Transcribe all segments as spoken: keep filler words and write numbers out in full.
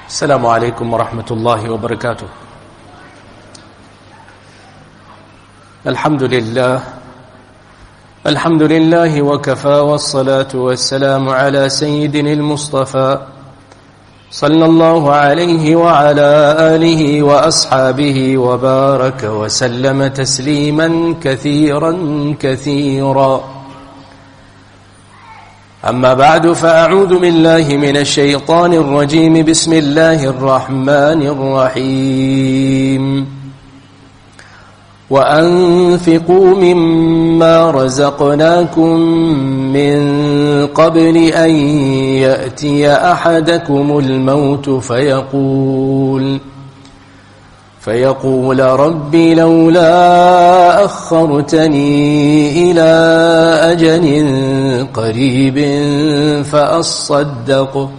السلام عليكم ورحمة الله وبركاته. الحمد لله الحمد لله وكفى والصلاة والسلام على سيدنا المصطفى صلى الله عليه وعلى آله وأصحابه وبارك وسلم تسليما كثيرا كثيرا. أما بعد، فأعوذ بالله من الشيطان الرجيم. بسم الله الرحمن الرحيم. وأنفقوا مما رزقناكم من قبل أن يأتي أحدكم الموت فيقول فيقول رب لولا أخرتني إلى أجل قريب فأصدق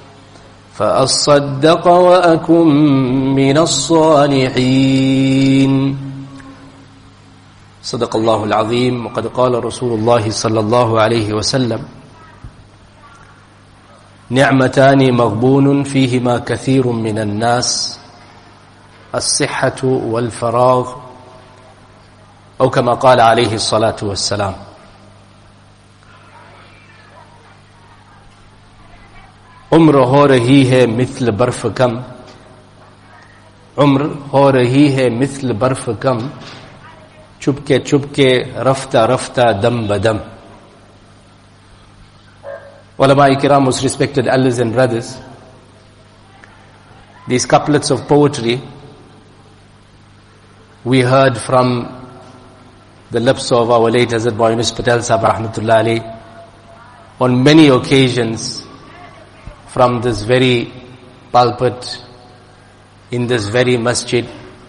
فأصدق وأكن من الصالحين. صدق الله العظيم. وقد قال رسول الله صلى الله عليه وسلم: نعمتان مغبون فيهما كثير من الناس، الصحة والفراغ، أو كما قال عليه الصلاة والسلام. उम्र हो रही है मिस्ल बर्फ कम, उम्र हो रही है मिस्ल बर्फ कम, चुपके चुपके रफ्ता रफ्ता दम बदम. Ulama Ikram, most respected elders and brothers, these couplets of poetry we heard from the lips of our late Hazrat Bhai Yunus Patel Sahab Rahmatullah Alayhi on many occasions from this very pulpit in this very masjid.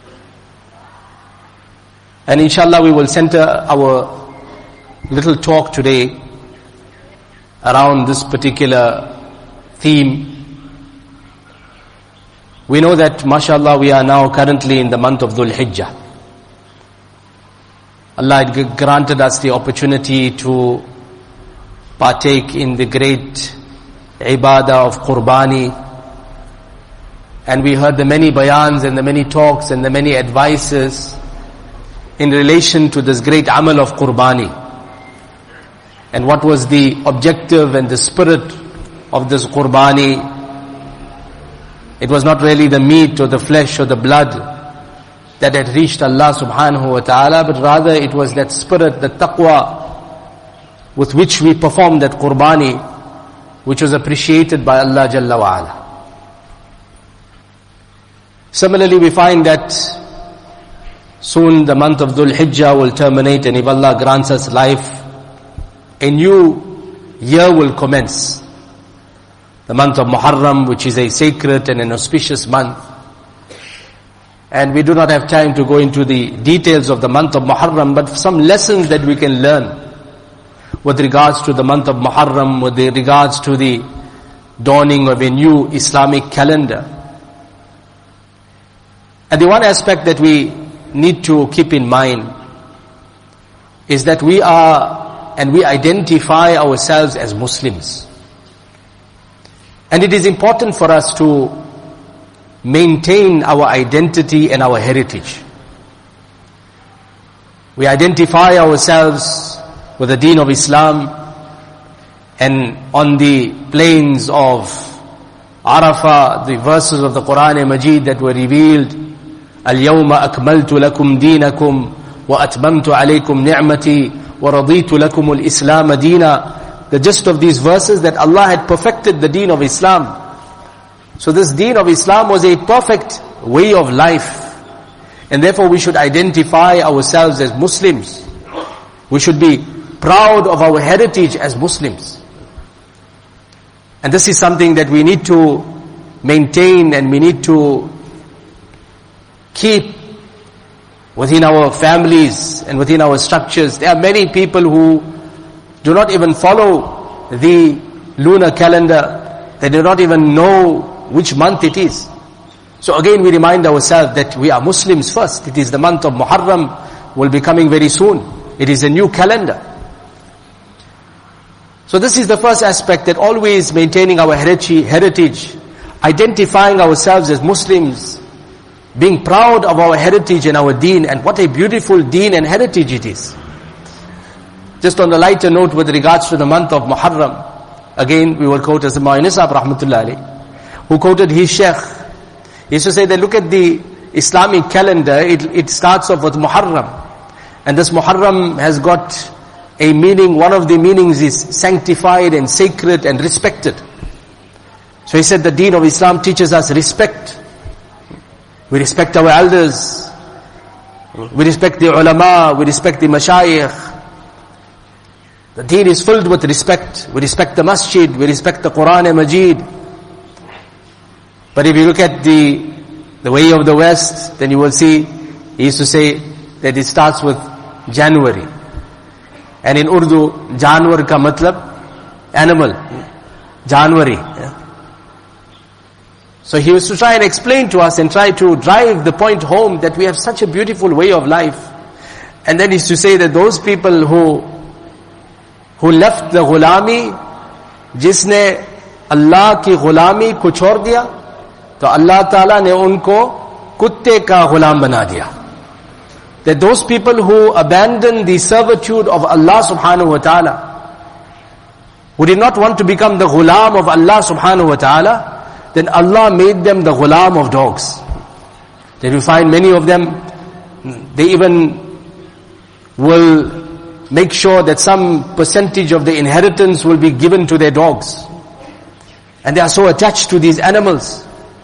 And inshallah we will center our little talk today around this particular theme. We know that, mashallah, we are now currently in the month of Dhul Hijjah. Allah had granted us the opportunity to partake in the great ibadah of Qurbani. And we heard the many bayans and the many talks and the many advices in relation to this great amal of Qurbani. And what was the objective and the spirit of this Qurbani? It was not really the meat or the flesh or the blood that had reached Allah subhanahu wa ta'ala, but rather it was that spirit, the taqwa with which we performed that Qurbani, which was appreciated by Allah Jalla wa Ala. Similarly, we find that soon the month of Dhul Hijjah will terminate, and if Allah grants us life, a new year will commence. The month of Muharram, which is a sacred and an auspicious month. And we do not have time to go into the details of the month of Muharram, but some lessons that we can learn with regards to the month of Muharram, with regards to the dawning of a new Islamic calendar. And the one aspect that we need to keep in mind is that we are and we identify ourselves as Muslims. And it is important for us to maintain our identity and our heritage. We identify ourselves with the deen of Islam, and on the plains of Arafah, the verses of the Quran Majid that were revealed, اليوم أكملت لكم دينكم وأتممت عليكم نعمتي وَرَضِيتُ لَكُمُ الْإِسْلَامَ دِينًا. The gist of these verses, that Allah had perfected the deen of Islam. So this deen of Islam was a perfect way of life. And therefore we should identify ourselves as Muslims. We should be proud of our heritage as Muslims. And this is something that we need to maintain and we need to keep within our families and within our structures. There are many people who do not even follow the lunar calendar. They do not even know which month it is. So again we remind ourselves that we are Muslims first. It is the month of Muharram, will be coming very soon. It is a new calendar. So this is the first aspect, that always maintaining our heritage, identifying ourselves as Muslims, being proud of our heritage and our deen, and what a beautiful deen and heritage it is. Just on the lighter note with regards to the month of Muharram, again we will quote as the Ma'in Sahib rahmatullah alayh, who quoted his sheikh. He used to say that look at the Islamic calendar, it, it starts off with Muharram. And this Muharram has got a meaning, one of the meanings is sanctified and sacred and respected. So he said the deen of Islam teaches us respect. We respect our elders. We respect the ulama. We respect the mashayikh. The deen is filled with respect. We respect the masjid. We respect the Quran and Majid. But if you look at the, the way of the West, then you will see, he used to say that it starts with January. And in Urdu, Janwar ka matlab, animal. January. Yeah. So he used to try and explain to us and try to drive the point home that we have such a beautiful way of life. And then he used to say that those people who who left the ghulami, jisne Allah ki ghulami ko chhod diya, to Allah Ta'ala ne unko kutte ka ghulam bana diya. That those people who abandoned the servitude of Allah Subhanahu wa Ta'ala, who did not want to become the ghulam of Allah Subhanahu wa Ta'ala, then Allah made them the ghulam of dogs. Then you find many of them, they even will make sure that some percentage of the inheritance will be given to their dogs. And they are so attached to these animals.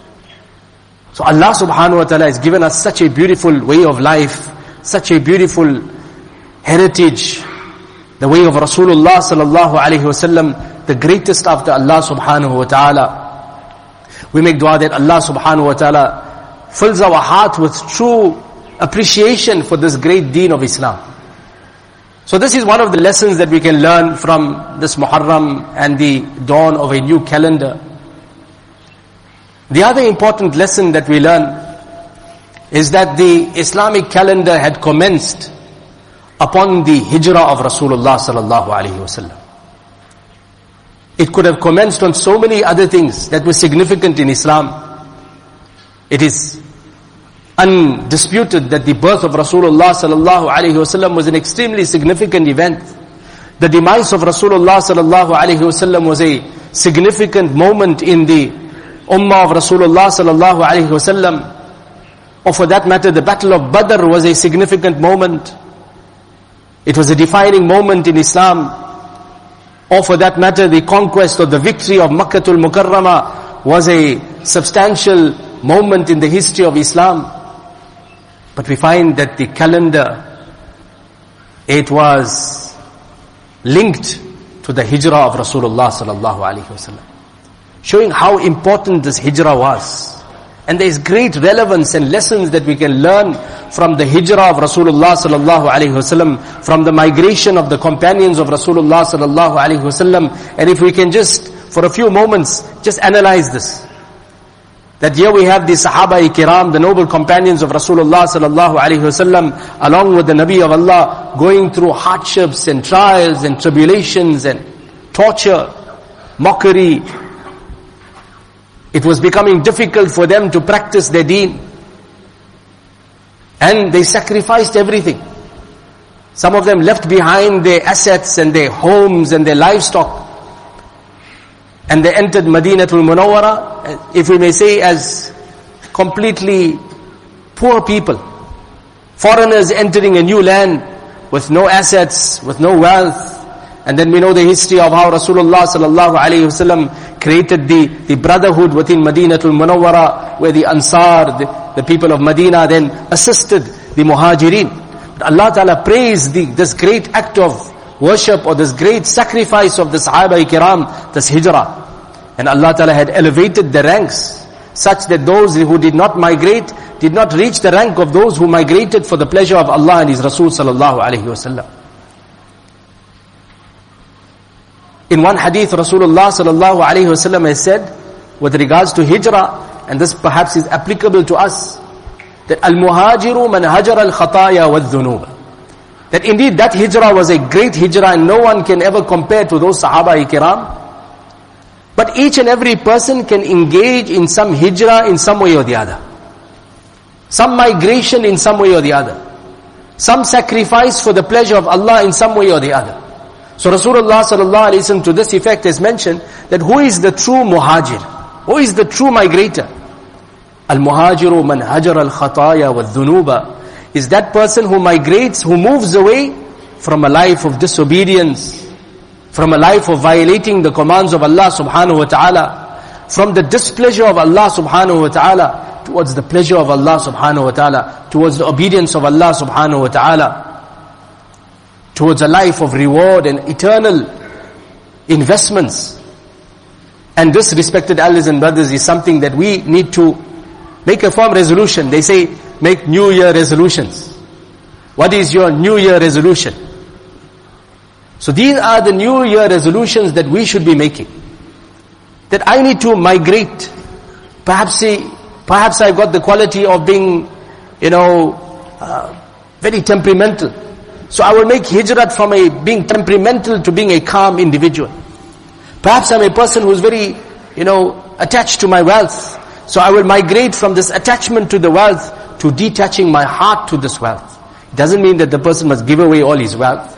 So Allah Subhanahu wa Ta'ala has given us such a beautiful way of life, such a beautiful heritage, the way of Rasulullah sallallahu alayhi wasallam, the greatest after Allah Subhanahu wa Ta'ala. We make dua that Allah Subhanahu wa Ta'ala fills our heart with true appreciation for this great deen of Islam. So this is one of the lessons that we can learn from this Muharram and the dawn of a new calendar. The other important lesson that we learn is that the Islamic calendar had commenced upon the hijrah of Rasulullah sallallahu alaihi wasallam. It could have commenced on so many other things that were significant in Islam. It is undisputed that the birth of Rasulullah sallallahu alaihi wasallam was an extremely significant event. The demise of Rasulullah sallallahu alaihi wasallam was a significant moment in the ummah of Rasulullah sallallahu alaihi wasallam. Or for that matter, the Battle of Badr was a significant moment. It was a defining moment in Islam. Or for that matter, the conquest or the victory of Makkatul Mukarramah was a substantial moment in the history of Islam. But we find that the calendar, it was linked to the hijrah of Rasulullah sallallahu alaihi wasallam, showing how important this hijrah was. And there is great relevance and lessons that we can learn from the hijrah of Rasulullah sallallahu alaihi wasallam, from the migration of the companions of Rasulullah sallallahu alaihi wasallam. And if we can just, for a few moments, just analyze this. That here we have the Sahaba-i-Kiram, the noble companions of Rasulullah sallallahu alaihi wasallam, along with the Nabi of Allah, going through hardships and trials and tribulations and torture, mockery. It was becoming difficult for them to practice their deen. And they sacrificed everything. Some of them left behind their assets and their homes and their livestock. And they entered Madinatul Munawwara, if we may say, as completely poor people. Foreigners entering a new land with no assets, with no wealth. And then we know the history of how Rasulullah sallallahu alaihi wasallam created the, the brotherhood within Madinatul Munawwara, where the Ansar, the, the people of Medina, then assisted the Muhajirin. But Allah Ta'ala praised the, this great act of worship or this great sacrifice of the Sahaba-i-Kiram, this hijrah. And Allah Ta'ala had elevated the ranks such that those who did not migrate did not reach the rank of those who migrated for the pleasure of Allah and His Rasul sallallahu alaihi wasallam. In one hadith, Rasulullah sallallahu alaihi wasallam has said, with regards to hijrah, and this perhaps is applicable to us, that al-muhajiru man hajara al-khataya wal-dhunub. That indeed that hijrah was a great hijrah, and no one can ever compare to those Sahaba-i-Kiram. But each and every person can engage in some hijrah in some way or the other. Some migration in some way or the other. Some sacrifice for the pleasure of Allah in some way or the other. So Rasulullah sallallahu alaihi wasallam to this effect has mentioned that who is the true muhajir? Who is the true migrator? Al-muhajiru man hajar al-khataya wal-dhunuba is that person who migrates, who moves away from a life of disobedience, from a life of violating the commands of Allah subhanahu wa ta'ala, from the displeasure of Allah subhanahu wa ta'ala, towards the pleasure of Allah subhanahu wa ta'ala, towards the obedience of Allah subhanahu wa ta'ala, towards a life of reward and eternal investments. And this, respected elders and brothers, is something that we need to make a firm resolution. They say, make New Year resolutions. What is your New Year resolution? So these are the New Year resolutions that we should be making. That I need to migrate. Perhaps, perhaps I've got the quality of being, you know, uh, very temperamental. So I will make hijrat from a being temperamental to being a calm individual. Perhaps I'm a person who's very, you know, attached to my wealth. So I will migrate from this attachment to the wealth to detaching my heart to this wealth. It doesn't mean that the person must give away all his wealth.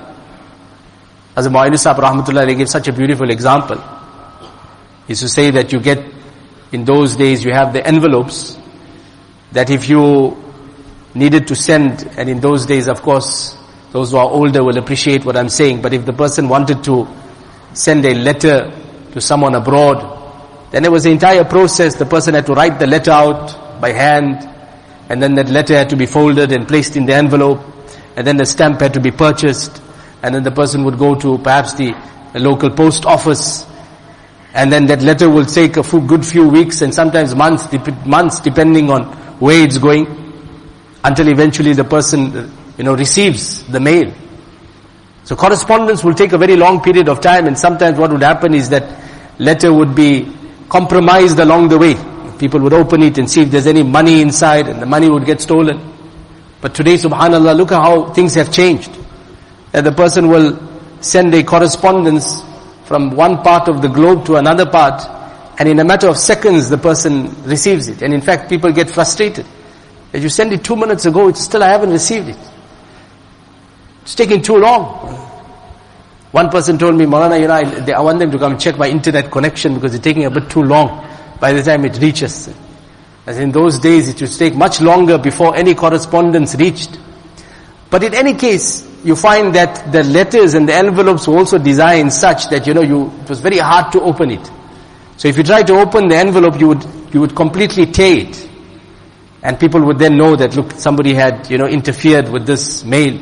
As Mu'ayyin Sahib Rahmatullah gave such a beautiful example. He used to say that you get, in those days you have the envelopes, that if you needed to send, and in those days of course, those who are older will appreciate what I'm saying, but if the person wanted to send a letter to someone abroad, then there was the entire process. The person had to write the letter out by hand, and then that letter had to be folded and placed in the envelope, and then the stamp had to be purchased, and then the person would go to perhaps the, the local post office, and then that letter will take a few, good few weeks and sometimes months, months depending on where it's going, until eventually the person, you know, receives the mail. So correspondence will take a very long period of time, and sometimes what would happen is that letter would be compromised along the way. People would open it and see if there's any money inside, and the money would get stolen. But today, subhanallah, look at how things have changed. That the person will send a correspondence from one part of the globe to another part, and in a matter of seconds the person receives it. And in fact, people get frustrated. That you sent it two minutes ago, it's still I haven't received it. It's taking too long. One person told me, Maulana, you know, I, I want them to come and check my internet connection because it's taking a bit too long by the time it reaches. As in those days, it used to take much longer before any correspondence reached. But in any case, you find that the letters and the envelopes were also designed such that, you know, you, it was very hard to open it. So if you try to open the envelope, you would, you would completely tear it. And people would then know that, look, somebody had, you know, interfered with this mail.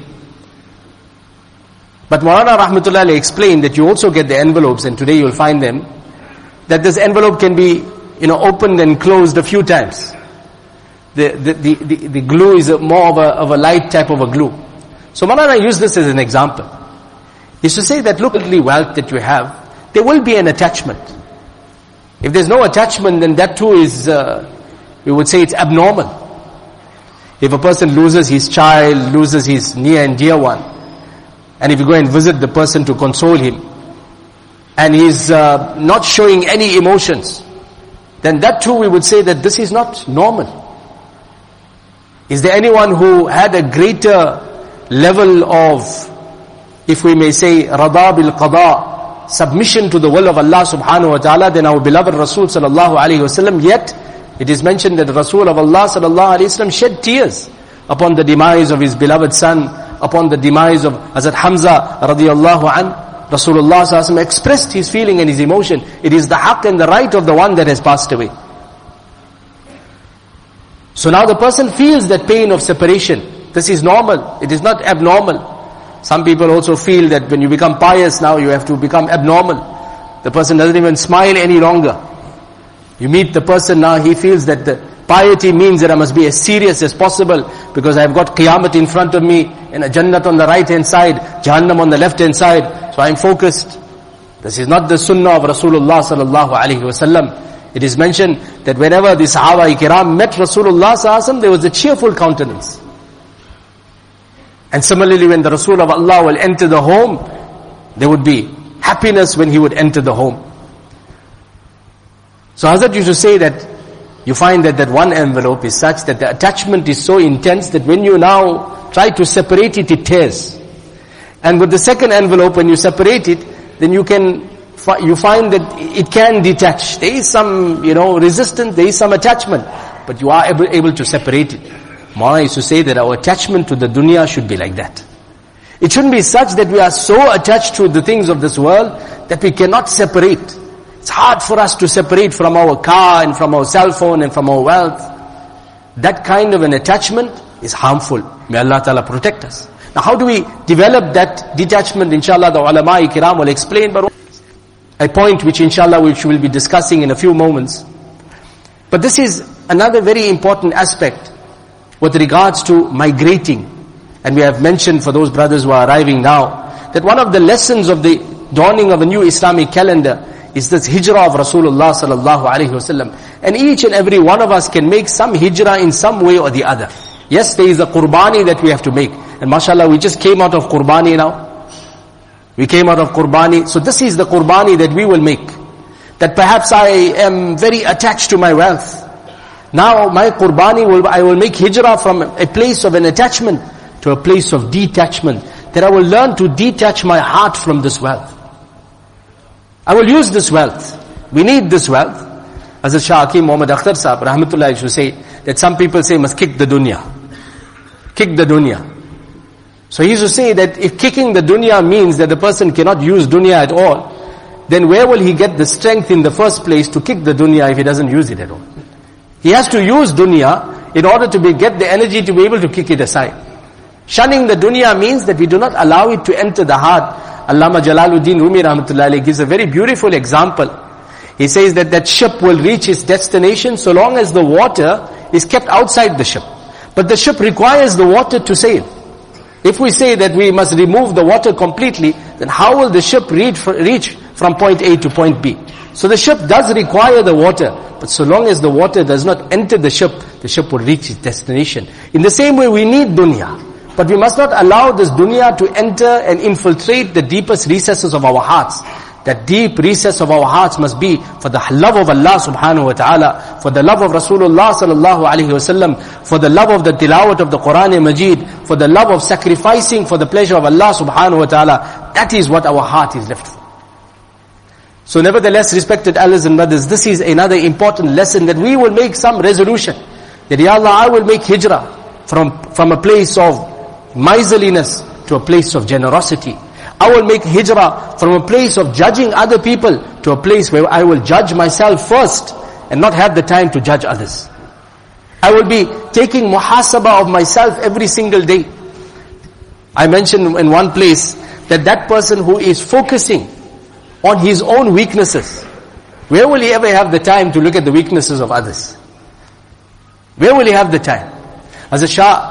But Maulana Rahmatullah explained that you also get the envelopes, and today you'll find them, that this envelope can be, you know, opened and closed a few times. The, the, the, the, the glue is a more of a, of a light type of a glue. So Maulana used this as an example. He used to say that, look at the wealth that you have, there will be an attachment. If there's no attachment, then that too is, uh, we would say it's abnormal. If a person loses his child, loses his near and dear one, and if you go and visit the person to console him, and he's uh, not showing any emotions, then that too we would say that this is not normal. Is there anyone who had a greater level of, if we may say, rada bil qada, submission to the will of Allah subhanahu wa ta'ala than our beloved Rasul sallallahu alayhi wa sallam? Yet, it is mentioned that the Rasul of Allah sallallahu alayhi wa sallam shed tears upon the demise of his beloved son, upon the demise of Hazrat Hamza radiyallahu an. Rasulullah sallallahu alayhi wa sallam expressed his feeling and his emotion. It is the haqq and the right of the one that has passed away. So now the person feels that pain of separation. This is normal. It is not abnormal. Some people also feel that when you become pious now, you have to become abnormal. The person doesn't even smile any longer. You meet the person now, he feels that the piety means that I must be as serious as possible because I've got Qiyamat in front of me and a Jannat on the right hand side, Jahannam on the left hand side. So I'm focused. This is not the sunnah of Rasulullah sallallahu alaihi wasallam. It is mentioned that whenever the Sahaba-i-Kiram met Rasulullah sallallahu alaihi wasallam, there was a cheerful countenance. And similarly, when the Rasul of Allah will enter the home, there would be happiness when he would enter the home. So Hazrat used to say that you find that that one envelope is such that the attachment is so intense that when you now try to separate it, it tears. And with the second envelope, when you separate it, then you can, you find that it can detach. There is some, you know, resistance, there is some attachment, but you are able, able to separate it. Maulana used to say that our attachment to the dunya should be like that. It shouldn't be such that we are so attached to the things of this world that we cannot separate. It's hard for us to separate from our car and from our cell phone and from our wealth. That kind of an attachment is harmful. May Allah Ta'ala protect us. Now how do we develop that detachment? Inshallah the ulama-i kiram will explain, but a point which inshallah which we'll be discussing in a few moments. But this is another very important aspect with regards to migrating. And we have mentioned for those brothers who are arriving now, that one of the lessons of the dawning of a new Islamic calendar is this hijrah of Rasulullah sallallahu alaihi wasallam. And each and every one of us can make some hijrah in some way or the other. Yes, there is a qurbani that we have to make. And mashallah, we just came out of qurbani now. We came out of qurbani. So this is the qurbani that we will make. That perhaps I am very attached to my wealth. Now my qurbani will, I will make hijrah from a place of an attachment to a place of detachment. That I will learn to detach my heart from this wealth. I will use this wealth. We need this wealth. As Shah Hakim Muhammad Akhtar Sahib, rahmatullah, used to say that some people say must kick the dunya. Kick the dunya. So he used to say that if kicking the dunya means that the person cannot use dunya at all, then where will he get the strength in the first place to kick the dunya if he doesn't use it at all? He has to use dunya in order to be, get the energy to be able to kick it aside. Shunning the dunya means that we do not allow it to enter the heart. Allama Jalaluddin Rumi rahmatullahi alayhi gives a very beautiful example. He says that that ship will reach its destination so long as the water is kept outside the ship. But the ship requires the water to sail. If we say that we must remove the water completely, then how will the ship reach, reach from point A to point B? So the ship does require the water, but so long as the water does not enter the ship, the ship will reach its destination. In the same way, we need dunya. But we must not allow this dunya to enter and infiltrate the deepest recesses of our hearts. That deep recess of our hearts must be for the love of Allah subhanahu wa ta'ala, for the love of Rasulullah sallallahu alayhi wa sallam, for the love of the tilawat of the Quran Majid, for the love of sacrificing for the pleasure of Allah subhanahu wa ta'ala. That is what our heart is left for. So nevertheless, respected elders and brothers, this is another important lesson, that we will make some resolution. That Ya Allah, I will make hijrah from, from a place of miserliness to a place of generosity. I will make hijrah from a place of judging other people to a place where I will judge myself first and not have the time to judge others. I will be taking muhasabah of myself every single day. I mentioned in one place that that person who is focusing on his own weaknesses, where will he ever have the time to look at the weaknesses of others? Where will he have the time? As a Shah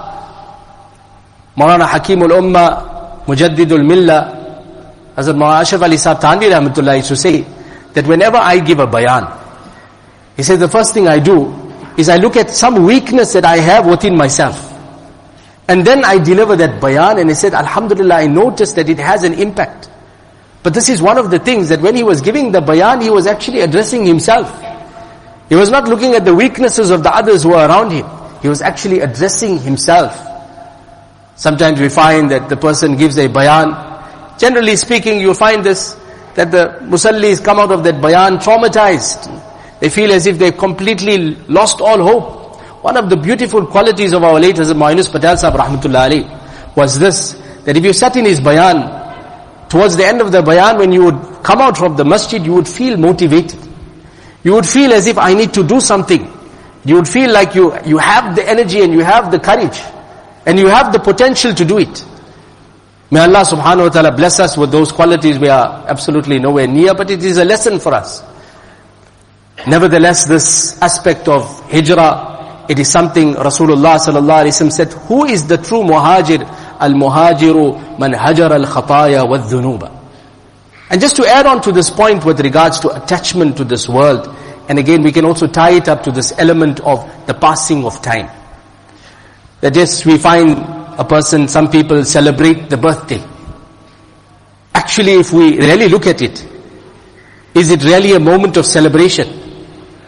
Maulana Hakimul Ummah, Mujaddidul Millah, Hazrat Maulana Ashraf Ali Sahib Thanvi rahmatullah used to say that whenever I give a bayan, he says the first thing I do is I look at some weakness that I have within myself. And then I deliver that bayan, and he said, Alhamdulillah, I noticed that it has an impact. But this is one of the things that when he was giving the bayan, he was actually addressing himself. He was not looking at the weaknesses of the others who were around him. He was actually addressing himself. Sometimes we find that the person gives a bayan. Generally speaking, you find this, that the musallis come out of that bayan traumatized. They feel as if they've completely lost all hope. One of the beautiful qualities of our late Hazrat Ma'inus Patel Sahib rahmatullah alayhi was this, that if you sat in his bayan, towards the end of the bayan, when you would come out from the masjid, you would feel motivated. You would feel as if I need to do something. You would feel like you, you have the energy and you have the courage. And you have the potential to do it. May Allah subhanahu wa ta'ala bless us with those qualities. We are absolutely nowhere near, but it is a lesson for us. Nevertheless, this aspect of hijrah, it is something Rasulullah sallallahu alaihi wasallam said, who is the true muhajir? Al-muhajiru man hajar al-khataya wal-dhunuba. And just to add on to this point with regards to attachment to this world, and again we can also tie it up to this element of the passing of time. That yes, we find a person, some people celebrate the birthday. Actually, if we really look at it, is it really a moment of celebration?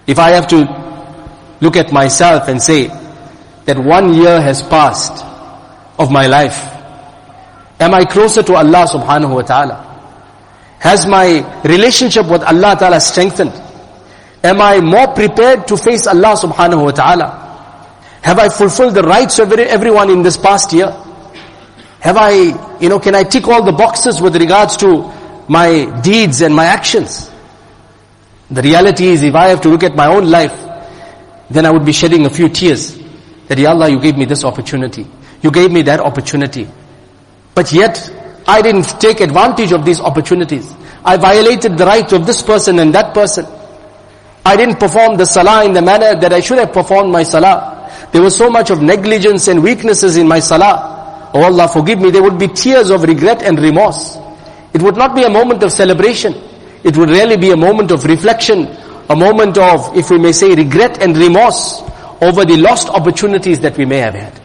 If I have to look at myself and say that one year has passed of my life, am I closer to Allah subhanahu wa ta'ala? Has my relationship with Allah ta'ala strengthened? Am I more prepared to face Allah subhanahu wa ta'ala? Have I fulfilled the rights of everyone in this past year? Have I, you know, can I tick all the boxes with regards to my deeds and my actions? The reality is, if I have to look at my own life, then I would be shedding a few tears. That, Ya Allah, you gave me this opportunity. You gave me that opportunity. But yet, I didn't take advantage of these opportunities. I violated the rights of this person and that person. I didn't perform the salah in the manner that I should have performed my salah. There was so much of negligence and weaknesses in my salah. Oh Allah, forgive me. There would be tears of regret and remorse. It would not be a moment of celebration. It would really be a moment of reflection, a moment of, if we may say, regret and remorse over the lost opportunities that we may have had.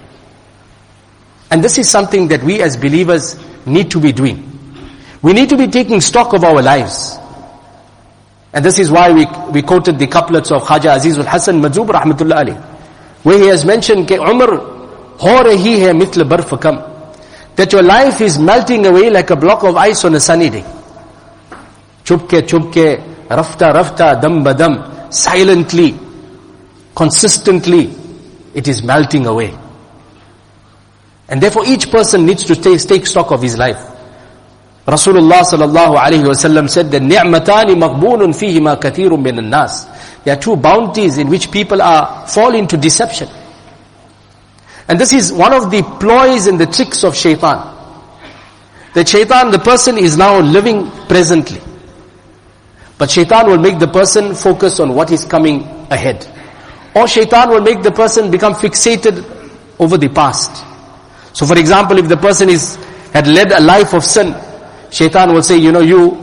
And this is something that we as believers need to be doing. We need to be taking stock of our lives. And this is why we we quoted the couplets of Khaja Azizul Hasan Majzoob rahmatullah alayh, where he has mentioned that Umar ho rahi hai mithl barf kam, that your life is melting away like a block of ice on a sunny day. Chupke chupke, rafta rafta, dam badam, silently, consistently, it is melting away. And therefore each person needs to take, take stock of his life. Rasulullah sallallahu alayhi wa sallam said that ni'matani maghbunun fihima kathirun minan nas. There are two bounties in which people are fall into deception. And this is one of the ploys and the tricks of shaitan. The shaitan, the person is now living presently. But shaitan will make the person focus on what is coming ahead. Or shaitan will make the person become fixated over the past. So for example, if the person is had led a life of sin, shaitan will say, you know, you,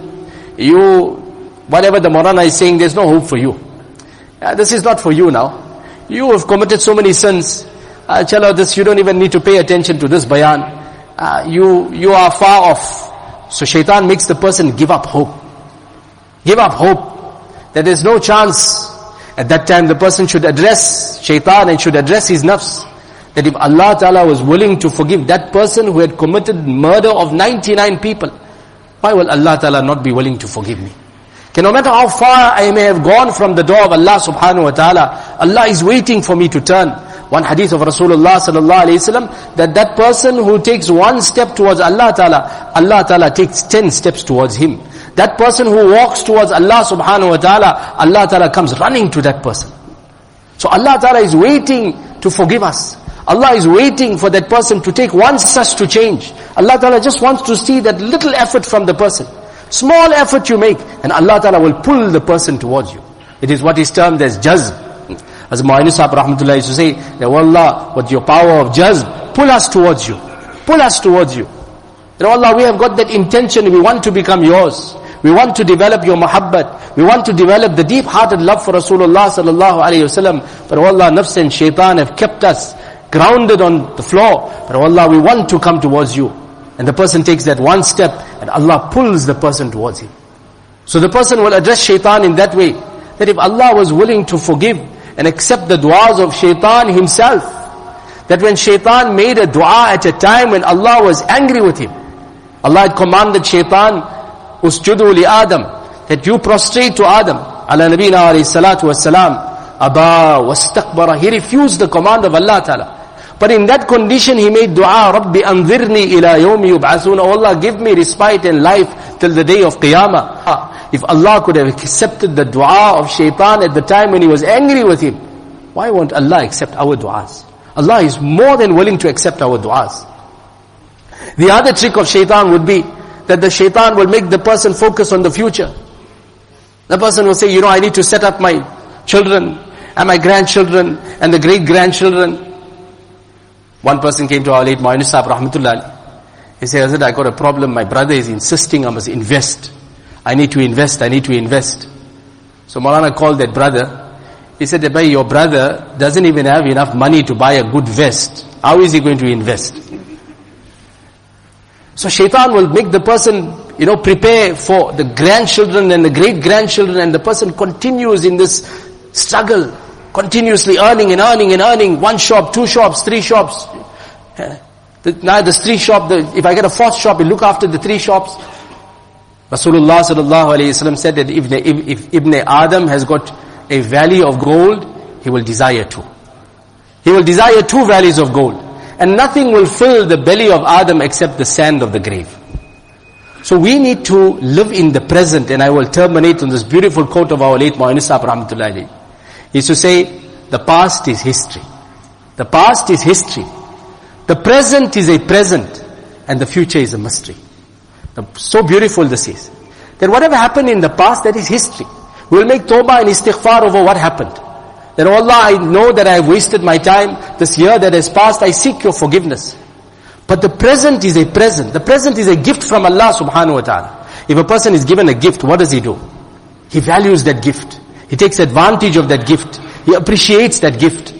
you, whatever the Maulana is saying, there's no hope for you. Yeah, this is not for you now. You have committed so many sins. Uh, chalo, this, you don't even need to pay attention to this bayan. Uh, you, you are far off. So shaitan makes the person give up hope. Give up hope. That there's no chance. At that time the person should address shaitan and should address his nafs. That if Allah Ta'ala was willing to forgive that person who had committed murder of ninety-nine people, why will Allah Ta'ala not be willing to forgive me? Okay, no matter how far I may have gone from the door of Allah Subhanahu Wa Ta'ala, Allah is waiting for me to turn. One hadith of Rasulullah Sallallahu Alaihi Wasallam, that that person who takes one step towards Allah Ta'ala, Allah Ta'ala takes ten steps towards him. That person who walks towards Allah Subhanahu Wa Ta'ala, Allah Ta'ala comes running to that person. So Allah Ta'ala is waiting to forgive us. Allah is waiting for that person to take one such to change. Allah Ta'ala just wants to see that little effort from the person. Small effort you make, and Allah Ta'ala will pull the person towards you. It is what is termed as jazb. As Mu'ayyin Sahib Rahmatullah used to say, that Allah, with your power of jazb, pull us towards you. Pull us towards you. That Allah, we have got that intention, we want to become yours. We want to develop your muhabbat. We want to develop the deep-hearted love for Rasulullah sallallahu alayhi wasallam. But Allah, nafs and shaitan have kept us grounded on the floor. But Allah, we want to come towards you. And the person takes that one step, and Allah pulls the person towards him. So the person will address shaitan in that way. That if Allah was willing to forgive and accept the du'as of shaitan himself, that when shaitan made a dua at a time when Allah was angry with him, Allah had commanded shaitan, usjudu li Adam, that you prostrate to Adam, ala nabina alayhi salatu wassalam, aba wastakbara. He refused the command of Allah Ta'ala. But in that condition he made dua, Rabbi anzirni ila yawmi yub'athun. Oh Allah, give me respite and life till the day of Qiyamah. If Allah could have accepted the dua of shaitan at the time when he was angry with him, why won't Allah accept our duas? Allah is more than willing to accept our duas. The other trick of shaitan would be that the shaitan will make the person focus on the future. The person will say, you know, I need to set up my children and my grandchildren and the great-grandchildren. One person came to our late Mu'ayyin Sahib Rahmatullah. He said, Hazrat, I got a problem. My brother is insisting I must invest. I need to invest, I need to invest. So Maulana called that brother. He said, Bhai, your brother doesn't even have enough money to buy a good vest. How is he going to invest? So shaitan will make the person, you know, prepare for the grandchildren and the great-grandchildren, and the person continues in this struggle, continuously earning and earning and earning, one shop, two shops, three shops. The, now there's three shops, the, if I get a fourth shop, I look after the three shops. Rasulullah sallallahu alayhi wasallam said that if, if, if Ibn Adam has got a valley of gold, he will desire two. He will desire two valleys of gold. And nothing will fill the belly of Adam except the sand of the grave. So we need to live in the present, and I will terminate on this beautiful quote of our late Mu'in Sahib rahmatullahi alayhi. He used to say, the past is history. The past is history. The present is a present, and the future is a mystery. So beautiful this is. That whatever happened in the past, that is history. We will make tawbah and istighfar over what happened. That, oh Allah, I know that I have wasted my time. This year that has passed, I seek your forgiveness. But the present is a present. The present is a gift from Allah subhanahu wa ta'ala. If a person is given a gift, what does he do? He values that gift. He takes advantage of that gift. He appreciates that gift.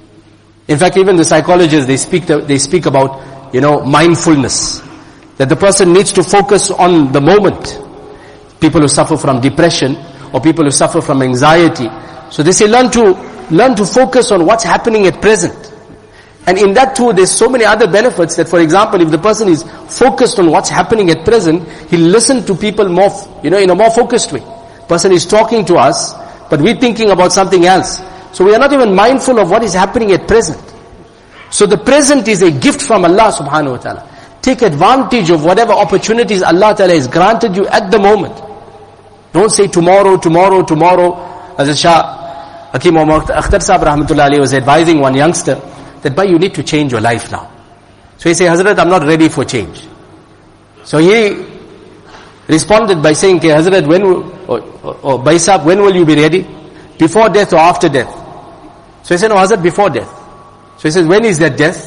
In fact, even the psychologists, they speak, they speak about, you know, mindfulness. That the person needs to focus on the moment. People who suffer from depression, or people who suffer from anxiety. So they say learn to, learn to focus on what's happening at present. And in that too, there's so many other benefits that, for example, if the person is focused on what's happening at present, he'll listen to people more, you know, in a more focused way. Person is talking to us, but we're thinking about something else. So we are not even mindful of what is happening at present. So the present is a gift from Allah subhanahu wa ta'ala. Take advantage of whatever opportunities Allah ta'ala has granted you at the moment. Don't say tomorrow, tomorrow, tomorrow. As Shah Hakim Muhammad Akhtar Sahib rahmatullahi alayhi was advising one youngster that, "Bhai, you need to change your life now." So he said, "Hazrat, I'm not ready for change." So he responded by saying, "Okay, Hazrat, when will, or, or, or Bhai Sahib, when will you be ready? Before death or after death?" So he said, "No, Hazrat, before death." So he said, "When is that death?"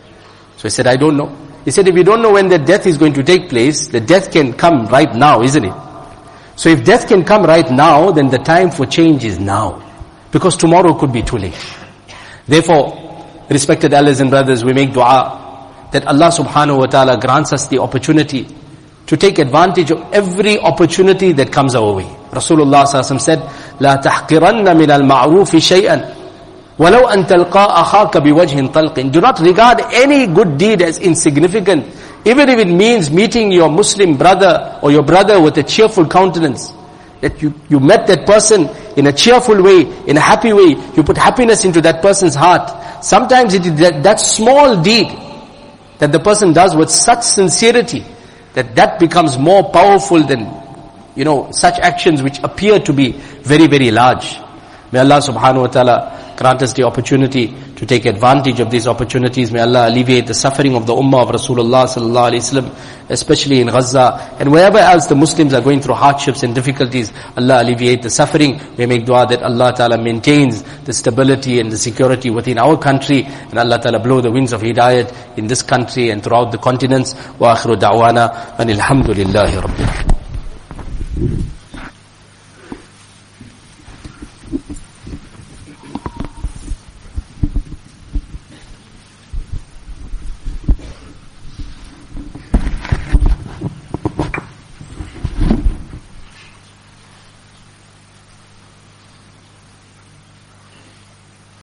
So he said, "I don't know." He said, "If you don't know when that death is going to take place, the death can come right now, isn't it? So if death can come right now, then the time for change is now. Because tomorrow could be too late." Therefore, respected elders and brothers, we make dua that Allah subhanahu wa ta'ala grants us the opportunity to take advantage of every opportunity that comes our way. Rasulullah sallallahu alaihi wasallam said, "La tahqiranna min al-ma'rufi shay'an walau an talqa akhaka biwajhin talqin." Do not regard any good deed as insignificant, even if it means meeting your Muslim brother or your brother with a cheerful countenance. That you, you met that person in a cheerful way, in a happy way. You put happiness into that person's heart. Sometimes it is that, that small deed that the person does with such sincerity that that becomes more powerful than, you know, such actions which appear to be very, very large. May Allah subhanahu wa ta'ala grant us the opportunity to take advantage of these opportunities. May Allah alleviate the suffering of the ummah of Rasulullah sallallahu alaihi wasallam, especially in Gaza and wherever else the Muslims are going through hardships and difficulties. Allah alleviate the suffering. We make dua that Allah ta'ala maintains the stability and the security within our country, and Allah ta'ala blow the winds of hidayat in this country and throughout the continents. Wa akhiru da'wana anil hamdulillahi rabbil alamin.